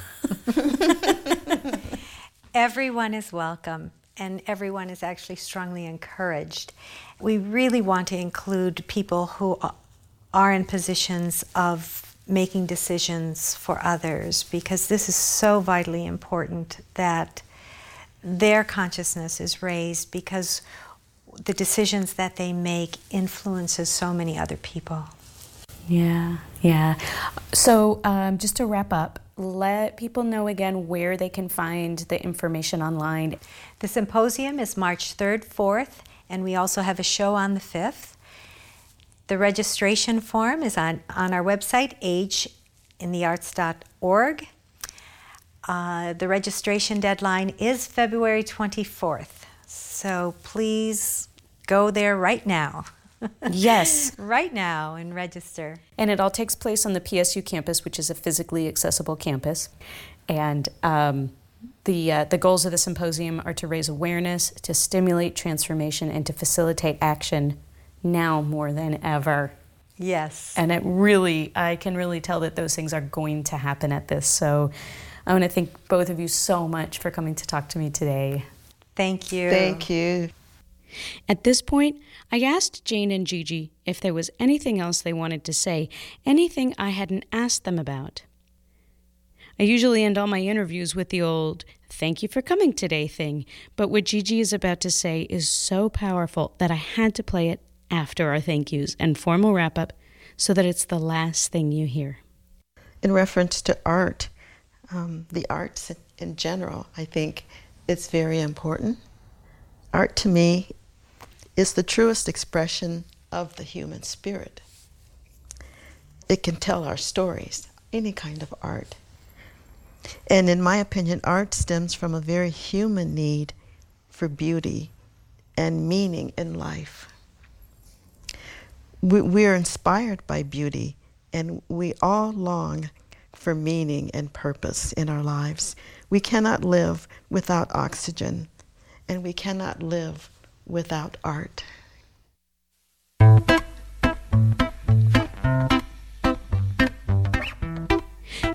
Everyone is welcome, and everyone is actually strongly encouraged. We really want to include people who are in positions of making decisions for others, because this is so vitally important that their consciousness is raised, because the decisions that they make influences so many other people. Yeah, yeah. So um, just to wrap up, let people know again where they can find the information online. The symposium is March third, fourth, and we also have a show on the fifth. The registration form is on, on our website, age in the arts dot org. Uh, the registration deadline is February twenty-fourth, so please go there right now. Yes. Right now and register. And it all takes place on the P S U campus, which is a physically accessible campus. And um, the, uh, the goals of the symposium are to raise awareness, to stimulate transformation, and to facilitate action now more than ever. Yes. And it really, I can really tell that those things are going to happen at this. So I want to thank both of you so much for coming to talk to me today. Thank you. Thank you. At this point, I asked Jane and Gigi if there was anything else they wanted to say, anything I hadn't asked them about. I usually end all my interviews with the old, thank you for coming today thing, but what Gigi is about to say is so powerful that I had to play it after our thank yous and formal wrap-up so that it's the last thing you hear. In reference to art, um, the arts in general, I think it's very important. Art to me is the truest expression of the human spirit. It can tell our stories, any kind of art. And in my opinion, art stems from a very human need for beauty and meaning in life. We, we are inspired by beauty, and we all long for meaning and purpose in our lives. We cannot live without oxygen, and we cannot live without art.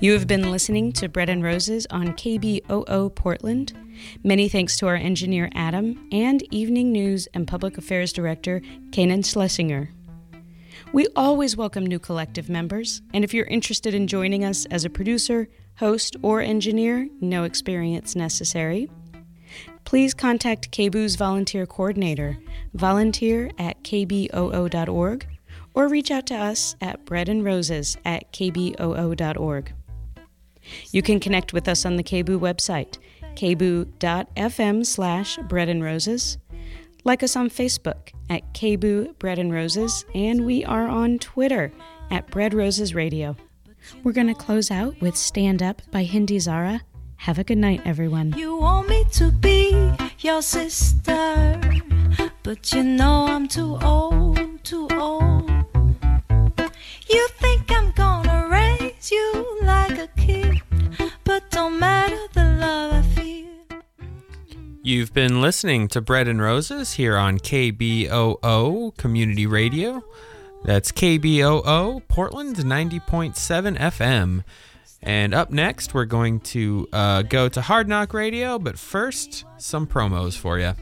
You have been listening to Bread and Roses on K B O O Portland. Many thanks to our engineer Adam and Evening News and Public Affairs Director Kanan Schlesinger. We always welcome new collective members, and if you're interested in joining us as a producer, host, or engineer, no experience necessary. Please contact K B O's volunteer coordinator, volunteer at k b o o dot org, or reach out to us at breadandroses at k b o o dot org. You can connect with us on the K B O website, k b o dot f m slash bread and roses. Like us on Facebook at K B O Bread and Roses, and we are on Twitter at Bread Roses Radio. We're going to close out with Stand Up by Hindi Zara. Have a good night, everyone. You want me to be your sister, but you know I'm too old, too old. You think I'm gonna raise you like a kid, but don't matter the love I feel. You've been listening to Bread and Roses here on K B O O Community Radio. That's K B O O Portland ninety point seven F M. And up next, we're going to uh, go to Hard Knock Radio, but first, some promos for you.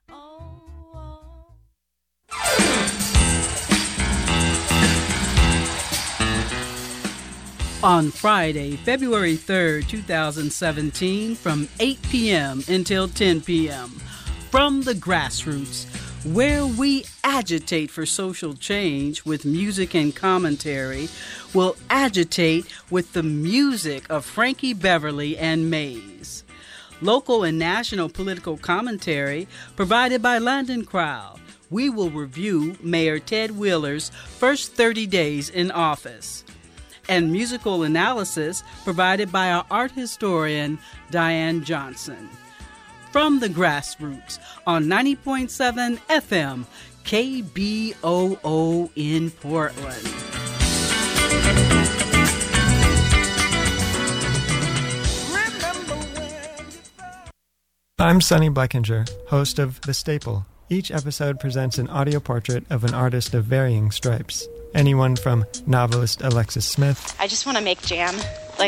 On Friday, February third, twenty seventeen, from eight p.m. until ten p.m., From the Grassroots, where we agitate for social change with music and commentary, we'll agitate with the music of Frankie Beverly and Maze. Local and national political commentary provided by Landon Crowell. We will review Mayor Ted Wheeler's first thirty days in office. And musical analysis provided by our art historian, Diane Johnson. From the Grassroots on ninety point seven F M, K B O O in Portland. I'm Sonny Bleckinger, host of The Staple. Each episode presents an audio portrait of an artist of varying stripes. Anyone from novelist Alexis Smith. I just want to make jam.